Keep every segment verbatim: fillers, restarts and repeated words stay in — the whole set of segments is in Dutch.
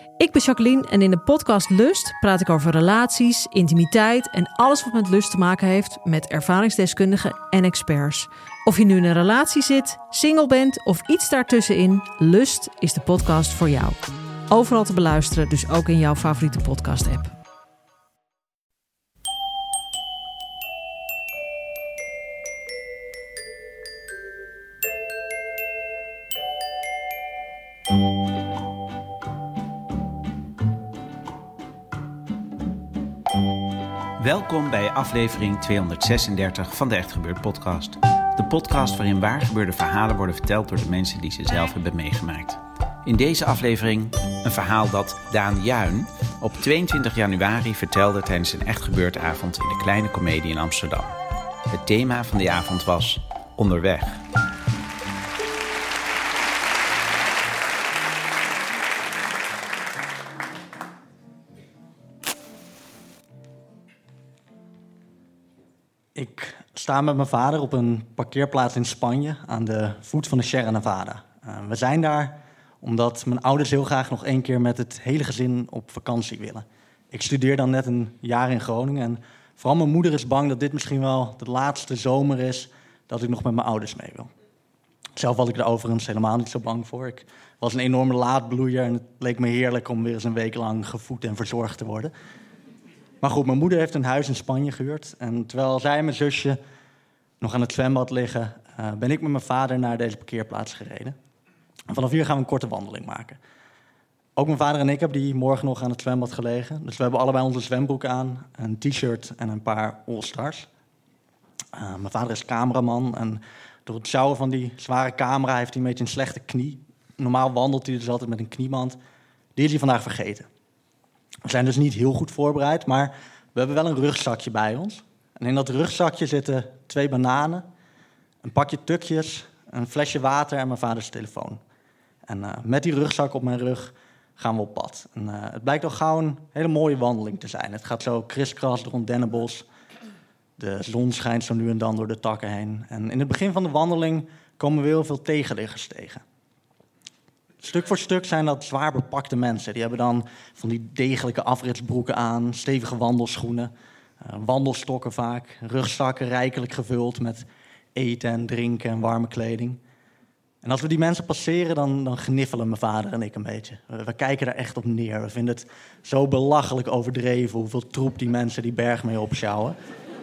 Ik ben Jacqueline en in de podcast Lust praat ik over relaties, intimiteit en alles wat met lust te maken heeft met ervaringsdeskundigen en experts. Of je nu in een relatie zit, single bent of iets daartussenin, Lust is de podcast voor jou. Overal te beluisteren, dus ook in jouw favoriete podcast-app. Welkom bij aflevering tweehonderdzesendertig van de Echt Gebeurd podcast. De podcast waarin waargebeurde verhalen worden verteld door de mensen die ze zelf hebben meegemaakt. In deze aflevering een verhaal dat Daan Juin op tweeëntwintig januari vertelde tijdens een Echt Gebeurd avond in de Kleine Comedie in Amsterdam. Het thema van die avond was Onderweg. Ik sta met mijn vader op een parkeerplaats in Spanje aan de voet van de Sierra Nevada. Uh, we zijn daar omdat mijn ouders heel graag nog één keer met het hele gezin op vakantie willen. Ik studeer dan net een jaar in Groningen en vooral mijn moeder is bang dat dit misschien wel de laatste zomer is dat ik nog met mijn ouders mee wil. Zelf was ik er overigens helemaal niet zo bang voor. Ik was een enorme laadbloeier en het leek me heerlijk om weer eens een week lang gevoed en verzorgd te worden. Maar goed, mijn moeder heeft een huis in Spanje gehuurd. En terwijl zij en mijn zusje nog aan het zwembad liggen, Uh, ben ik met mijn vader naar deze parkeerplaats gereden. En vanaf hier gaan we een korte wandeling maken. Ook mijn vader en ik hebben die morgen nog aan het zwembad gelegen. Dus we hebben allebei onze zwembroek aan, een t-shirt en een paar All-Stars. Uh, mijn vader is cameraman en door het sjouwen van die zware camera heeft hij een beetje een slechte knie. Normaal wandelt hij dus altijd met een knieband. Die is hij vandaag vergeten. We zijn dus niet heel goed voorbereid, maar we hebben wel een rugzakje bij ons. En in dat rugzakje zitten twee bananen, een pakje tukjes, een flesje water en mijn vaders telefoon. En uh, met die rugzak op mijn rug gaan we op pad. En, uh, het blijkt al gauw een hele mooie wandeling te zijn. Het gaat zo kriskras door een dennenbos. De zon schijnt zo nu en dan door de takken heen. En in het begin van de wandeling komen we heel veel tegenliggers tegen. Stuk voor stuk zijn dat zwaar bepakte mensen. Die hebben dan van die degelijke afritsbroeken aan, stevige wandelschoenen, uh, wandelstokken vaak, rugzakken rijkelijk gevuld met eten en drinken en warme kleding. En als we die mensen passeren, dan, dan gniffelen mijn vader en ik een beetje. We, we kijken daar echt op neer. We vinden het zo belachelijk overdreven hoeveel troep die mensen die berg mee opsjouwen.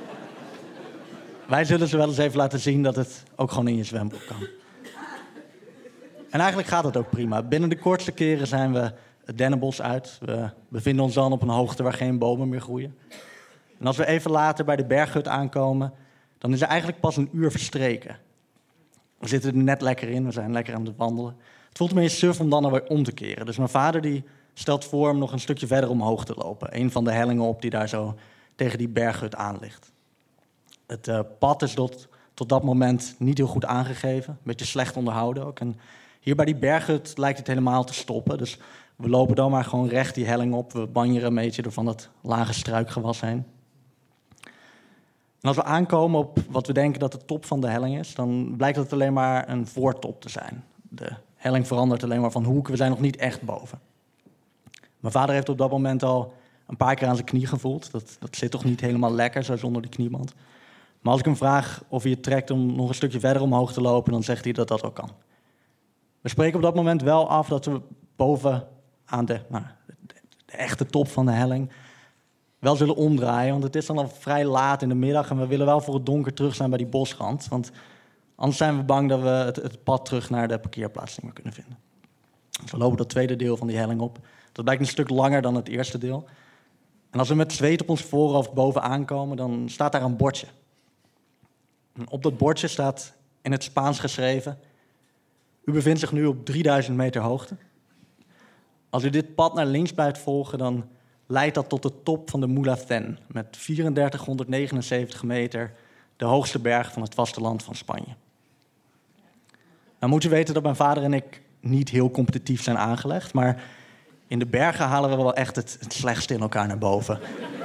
Wij zullen ze wel eens even laten zien dat het ook gewoon in je zwembroek kan. En eigenlijk gaat het ook prima. Binnen de kortste keren zijn we het dennenbos uit. We bevinden ons dan op een hoogte waar geen bomen meer groeien. En als we even later bij de berghut aankomen, dan is er eigenlijk pas een uur verstreken. We zitten er net lekker in, we zijn lekker aan het wandelen. Het voelt me eens suf om dan alweer om te keren. Dus mijn vader die stelt voor om nog een stukje verder omhoog te lopen. Een van de hellingen op die daar zo tegen die berghut aan ligt. Het uh, pad is tot, tot dat moment niet heel goed aangegeven. Een beetje slecht onderhouden ook. En hier bij die berghut lijkt het helemaal te stoppen. Dus we lopen dan maar gewoon recht die helling op. We banjeren een beetje door van dat lage struikgewas heen. En als we aankomen op wat we denken dat de top van de helling is, dan blijkt het alleen maar een voortop te zijn. De helling verandert alleen maar van hoek. We zijn nog niet echt boven. Mijn vader heeft op dat moment al een paar keer aan zijn knie gevoeld. Dat, dat zit toch niet helemaal lekker, zo zonder die knieband. Maar als ik hem vraag of hij het trekt om nog een stukje verder omhoog te lopen, dan zegt hij dat dat ook kan. We spreken op dat moment wel af dat we boven aan de, nou, de, de echte top van de helling wel zullen omdraaien. Want het is dan al vrij laat in de middag en we willen wel voor het donker terug zijn bij die bosrand. Want anders zijn we bang dat we het, het pad terug naar de parkeerplaats niet meer kunnen vinden. Dus we lopen dat tweede deel van die helling op. Dat blijkt een stuk langer dan het eerste deel. En als we met zweet op ons voorhoofd boven aankomen, dan staat daar een bordje. En op dat bordje staat in het Spaans geschreven: u bevindt zich nu op drieduizend meter hoogte. Als u dit pad naar links blijft volgen, dan leidt dat tot de top van de Mulhacén met drieduizend meter, de hoogste berg van het vasteland van Spanje. Nou moet u weten dat mijn vader en ik niet heel competitief zijn aangelegd, maar in de bergen halen we wel echt het, het slechtste in elkaar naar boven.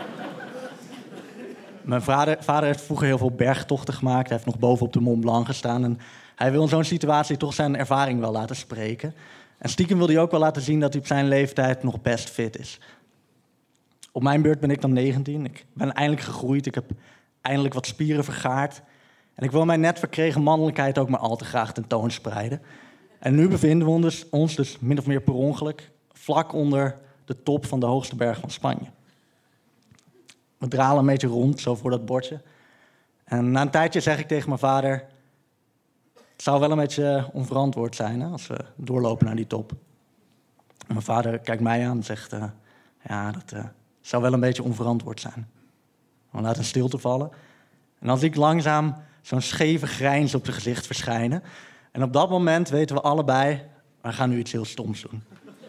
Mijn vader, vader heeft vroeger heel veel bergtochten gemaakt. Hij heeft nog boven op de Mont Blanc gestaan. En hij wil in zo'n situatie toch zijn ervaring wel laten spreken. En stiekem wil hij ook wel laten zien dat hij op zijn leeftijd nog best fit is. Op mijn beurt ben ik dan negentien. Ik ben eindelijk gegroeid. Ik heb eindelijk wat spieren vergaard. En ik wil mijn net verkregen mannelijkheid ook maar al te graag tentoonspreiden. En nu bevinden we ons, ons dus min of meer per ongeluk vlak onder de top van de hoogste berg van Spanje. We dralen een beetje rond, zo voor dat bordje. En na een tijdje zeg ik tegen mijn vader: het zou wel een beetje onverantwoord zijn hè, als we doorlopen naar die top. En mijn vader kijkt mij aan en zegt: uh, ja, dat uh, zou wel een beetje onverantwoord zijn. We laten een stilte vallen. En dan zie ik langzaam zo'n scheve grijns op zijn gezicht verschijnen. En op dat moment weten we allebei: we gaan nu iets heel stoms doen.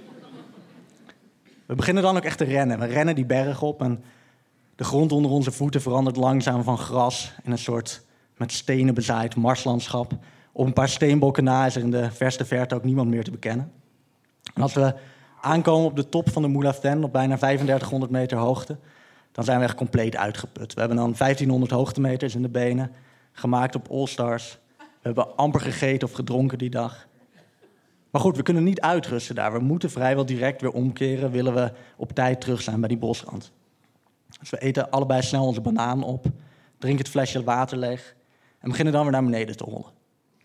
We beginnen dan ook echt te rennen. We rennen die berg op en de grond onder onze voeten verandert langzaam van gras in een soort met stenen bezaaid marslandschap. Op een paar steenbokken na is er in de verste verte ook niemand meer te bekennen. En als we aankomen op de top van de Moulaften op bijna vijfendertighonderd meter hoogte, dan zijn we echt compleet uitgeput. We hebben dan vijftienhonderd hoogtemeters in de benen, gemaakt op All-Stars. We hebben amper gegeten of gedronken die dag. Maar goed, we kunnen niet uitrusten daar. We moeten vrijwel direct weer omkeren, willen we op tijd terug zijn bij die bosrand. Dus we eten allebei snel onze banaan op, drinken het flesje water leeg en beginnen dan weer naar beneden te hollen.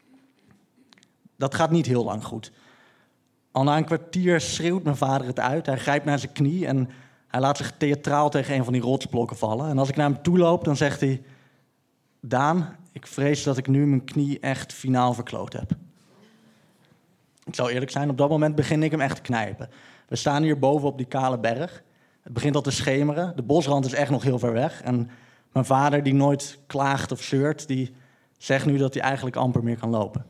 Dat gaat niet heel lang goed. Al na een kwartier schreeuwt mijn vader het uit. Hij grijpt naar zijn knie en hij laat zich theatraal tegen een van die rotsblokken vallen. En als ik naar hem toe loop, dan zegt hij: Daan, ik vrees dat ik nu mijn knie echt finaal verkloot heb. Ik zal eerlijk zijn, op dat moment begin ik hem echt te knijpen. We staan hier boven op die kale berg. Het begint al te schemeren. De bosrand is echt nog heel ver weg. En mijn vader, die nooit klaagt of zeurt, die zegt nu dat hij eigenlijk amper meer kan lopen.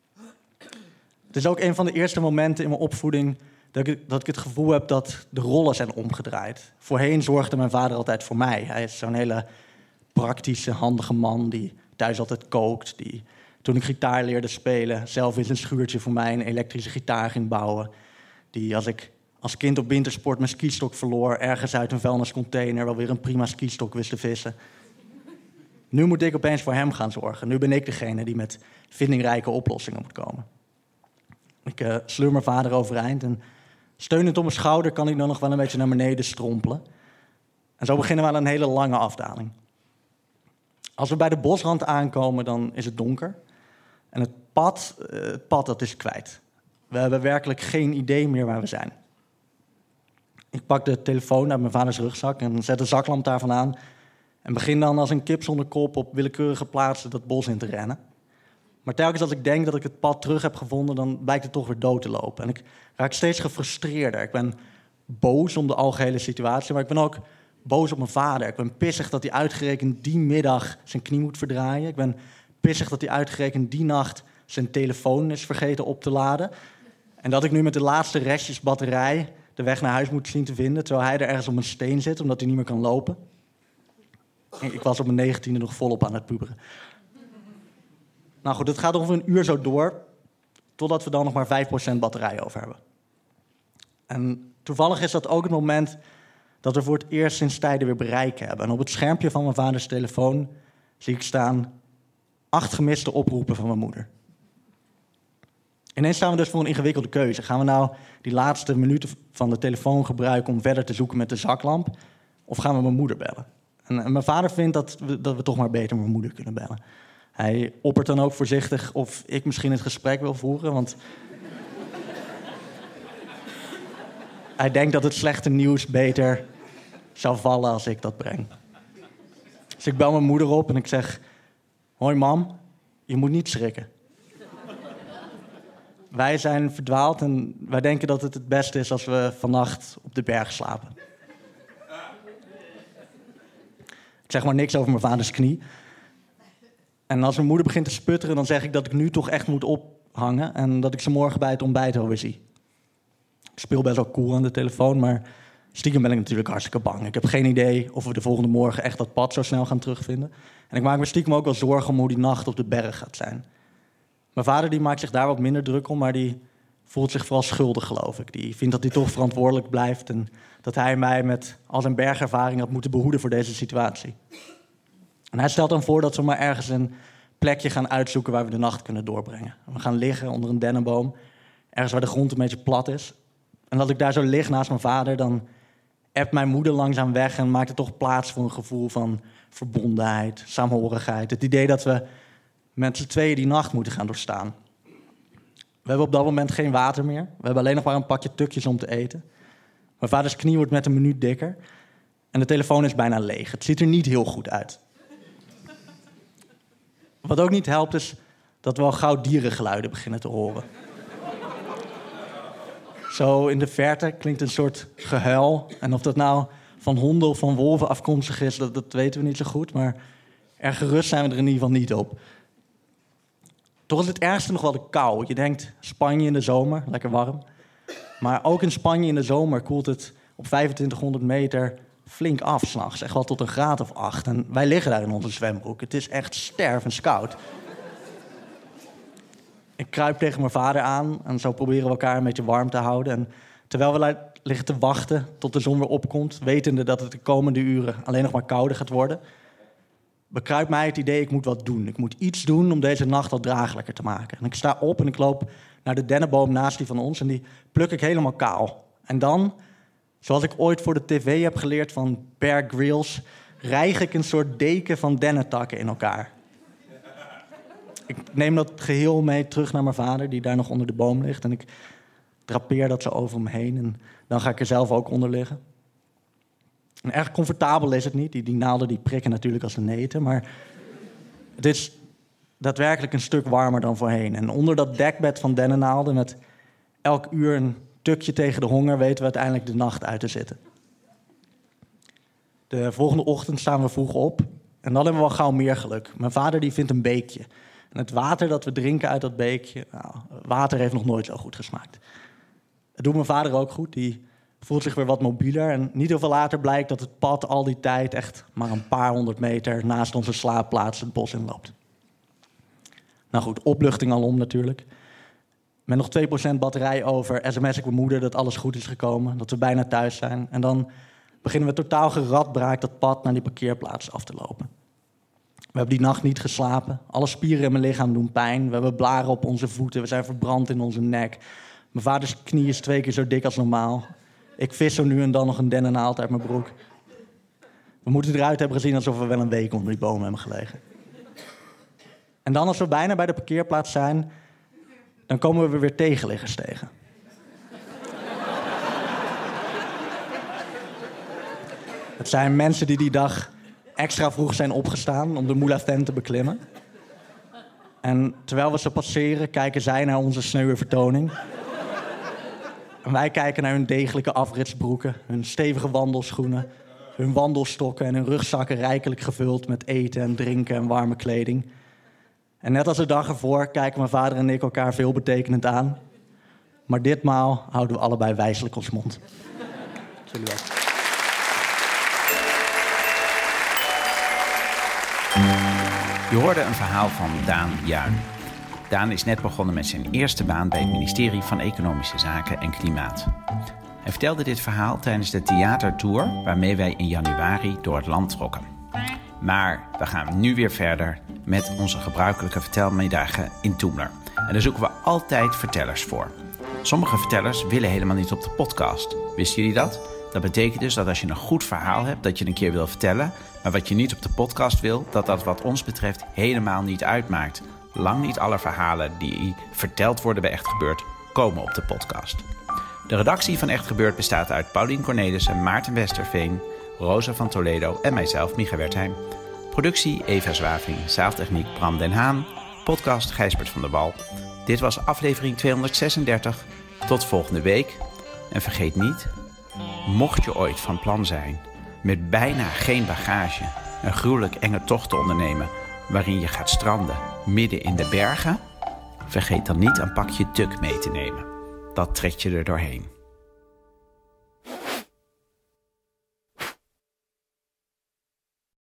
Het is ook een van de eerste momenten in mijn opvoeding dat ik, dat ik het gevoel heb dat de rollen zijn omgedraaid. Voorheen zorgde mijn vader altijd voor mij. Hij is zo'n hele praktische, handige man die thuis altijd kookt. Die, toen ik gitaar leerde spelen, zelf in zijn schuurtje voor mij een elektrische gitaar ging bouwen. Die als ik als kind op wintersport mijn skistok verloor, ergens uit een vuilniscontainer wel weer een prima skistok wist te vissen. Nu moet ik opeens voor hem gaan zorgen. Nu ben ik degene die met vindingrijke oplossingen moet komen. Ik uh, sleur mijn vader overeind en steunend op mijn schouder kan ik dan nog wel een beetje naar beneden strompelen. En zo beginnen we aan een hele lange afdaling. Als we bij de bosrand aankomen, dan is het donker. En het pad, uh, het pad dat is kwijt. We hebben werkelijk geen idee meer waar we zijn. Ik pak de telefoon uit mijn vaders rugzak en zet de zaklamp daarvan aan. En begin dan als een kip zonder kop op willekeurige plaatsen dat bos in te rennen. Maar telkens als ik denk dat ik het pad terug heb gevonden, dan blijkt het toch weer dood te lopen. En ik raak steeds gefrustreerder. Ik ben boos om de algehele situatie, maar ik ben ook boos op mijn vader. Ik ben pissig dat hij uitgerekend die middag zijn knie moet verdraaien. Ik ben pissig dat hij uitgerekend die nacht zijn telefoon is vergeten op te laden. En dat ik nu met de laatste restjes batterij de weg naar huis moet zien te vinden, terwijl hij er ergens op een steen zit, omdat hij niet meer kan lopen. Ik was op mijn negentiende nog volop aan het puberen. Nou goed, het gaat ongeveer een uur zo door, totdat we dan nog maar vijf procent batterij over hebben. En toevallig is dat ook het moment dat we voor het eerst sinds tijden weer bereik hebben. En op het schermpje van mijn vaders telefoon zie ik staan acht gemiste oproepen van mijn moeder. Ineens staan we dus voor een ingewikkelde keuze. Gaan we nou die laatste minuten van de telefoon gebruiken om verder te zoeken met de zaklamp? Of gaan we mijn moeder bellen? En, en mijn vader vindt dat we, dat we toch maar beter mijn moeder kunnen bellen. Hij oppert dan ook voorzichtig of ik misschien het gesprek wil voeren, want hij denkt dat het slechte nieuws beter zou vallen als ik dat breng. Dus ik bel mijn moeder op en ik zeg: hoi mam, je moet niet schrikken. Wij zijn verdwaald en wij denken dat het het beste is als we vannacht op de berg slapen. Ik zeg maar niks over mijn vaders knie. En als mijn moeder begint te sputteren, dan zeg ik dat ik nu toch echt moet ophangen en dat ik ze morgen bij het ontbijt alweer zie. Ik speel best wel cool aan de telefoon, maar stiekem ben ik natuurlijk hartstikke bang. Ik heb geen idee of we de volgende morgen echt dat pad zo snel gaan terugvinden. En ik maak me stiekem ook wel zorgen om hoe die nacht op de berg gaat zijn. Mijn vader die maakt zich daar wat minder druk om, maar die voelt zich vooral schuldig, geloof ik. Die vindt dat hij toch verantwoordelijk blijft en dat hij mij met al zijn bergervaring had moeten behoeden voor deze situatie. En hij stelt dan voor dat we maar ergens een plekje gaan uitzoeken waar we de nacht kunnen doorbrengen. We gaan liggen onder een dennenboom ergens waar de grond een beetje plat is. En dat ik daar zo lig naast mijn vader, dan appt mijn moeder langzaam weg en maakt er toch plaats voor een gevoel van verbondenheid, saamhorigheid. Het idee dat we met z'n tweeën die nacht moeten gaan doorstaan. We hebben op dat moment geen water meer. We hebben alleen nog maar een pakje tukjes om te eten. Mijn vaders knie wordt met een minuut dikker. En de telefoon is bijna leeg. Het ziet er niet heel goed uit. Wat ook niet helpt is dat we al gauw dierengeluiden beginnen te horen. Zo in de verte klinkt een soort gehuil. En of dat nou van honden of van wolven afkomstig is, dat, dat weten we niet zo goed. Maar erg gerust zijn we er in ieder geval niet op. Toch is het ergste nog wel de kou. Je denkt, Spanje in de zomer, lekker warm. Maar ook in Spanje in de zomer koelt het op vijfentwintighonderd meter flink af 's nachts. Echt wel tot een graad of acht. En wij liggen daar in onze zwembroek. Het is echt stervenskoud. Ik kruip tegen mijn vader aan en zo proberen we elkaar een beetje warm te houden. En terwijl we liggen te wachten tot de zon weer opkomt, wetende dat het de komende uren alleen nog maar kouder gaat worden, bekruipt mij het idee, ik moet wat doen. Ik moet iets doen om deze nacht wat draaglijker te maken. En ik sta op en ik loop naar de dennenboom naast die van ons en die pluk ik helemaal kaal. En dan, zoals ik ooit voor de tv heb geleerd van Bear Grylls, rijg ik een soort deken van dennentakken in elkaar. Ik neem dat geheel mee terug naar mijn vader, die daar nog onder de boom ligt. En ik drapeer dat zo over hem heen. En dan ga ik er zelf ook onder liggen. En erg comfortabel is het niet. Die, die naalden die prikken natuurlijk als een neten. Maar het is daadwerkelijk een stuk warmer dan voorheen. En onder dat dekbed van dennennaalden, met elk uur een tukje tegen de honger, weten we uiteindelijk de nacht uit te zitten. De volgende ochtend staan we vroeg op. En dan hebben we al gauw meer geluk. Mijn vader die vindt een beekje. En het water dat we drinken uit dat beekje, nou, water heeft nog nooit zo goed gesmaakt. Het doet mijn vader ook goed. Die voelt zich weer wat mobieler. En niet heel veel later blijkt dat het pad al die tijd echt maar een paar honderd meter naast onze slaapplaats het bos inloopt. Nou goed, opluchting alom natuurlijk. Met nog twee procent batterij over sms ik mijn moeder dat alles goed is gekomen. Dat we bijna thuis zijn. En dan beginnen we totaal geradbraakt dat pad naar die parkeerplaats af te lopen. We hebben die nacht niet geslapen. Alle spieren in mijn lichaam doen pijn. We hebben blaren op onze voeten. We zijn verbrand in onze nek. Mijn vaders knie is twee keer zo dik als normaal. Ik vis zo nu en dan nog een dennennaald uit mijn broek. We moeten eruit hebben gezien alsof we wel een week onder die boom hebben gelegen. En dan als we bijna bij de parkeerplaats zijn, dan komen we weer tegenliggers tegen. Het zijn mensen die die dag extra vroeg zijn opgestaan om de Moulin te beklimmen. En terwijl we ze passeren, kijken zij naar onze sneuwe vertoning. En wij kijken naar hun degelijke afritsbroeken, hun stevige wandelschoenen, hun wandelstokken en hun rugzakken rijkelijk gevuld met eten en drinken en warme kleding. En net als de dag ervoor kijken mijn vader en ik elkaar veelbetekenend aan. Maar ditmaal houden we allebei wijselijk ons mond. Zullen we wel. Je hoorde een verhaal van Daan Juin. Daan is net begonnen met zijn eerste baan bij het ministerie van Economische Zaken en Klimaat. Hij vertelde dit verhaal tijdens de theatertour waarmee wij in januari door het land trokken. Maar we gaan nu weer verder met onze gebruikelijke vertelmiddagen in Toemler. En daar zoeken we altijd vertellers voor. Sommige vertellers willen helemaal niet op de podcast. Wisten jullie dat? Dat betekent dus dat als je een goed verhaal hebt dat je een keer wil vertellen, maar wat je niet op de podcast wil, dat dat wat ons betreft helemaal niet uitmaakt. Lang niet alle verhalen die verteld worden bij Echt Gebeurd komen op de podcast. De redactie van Echt Gebeurd bestaat uit Paulien Cornelissen, Maarten Westerveen, Rosa van Toledo en mijzelf, Micha Wertheim. Productie Eva Zwaving, zaaltechniek Bram den Haan, podcast Gijsbert van der Wal. Dit was aflevering tweehonderdzesendertig. Tot volgende week. En vergeet niet, mocht je ooit van plan zijn met bijna geen bagage een gruwelijk enge tocht te ondernemen waarin je gaat stranden midden in de bergen, vergeet dan niet een pakje tuk mee te nemen. Dat trekt je er doorheen.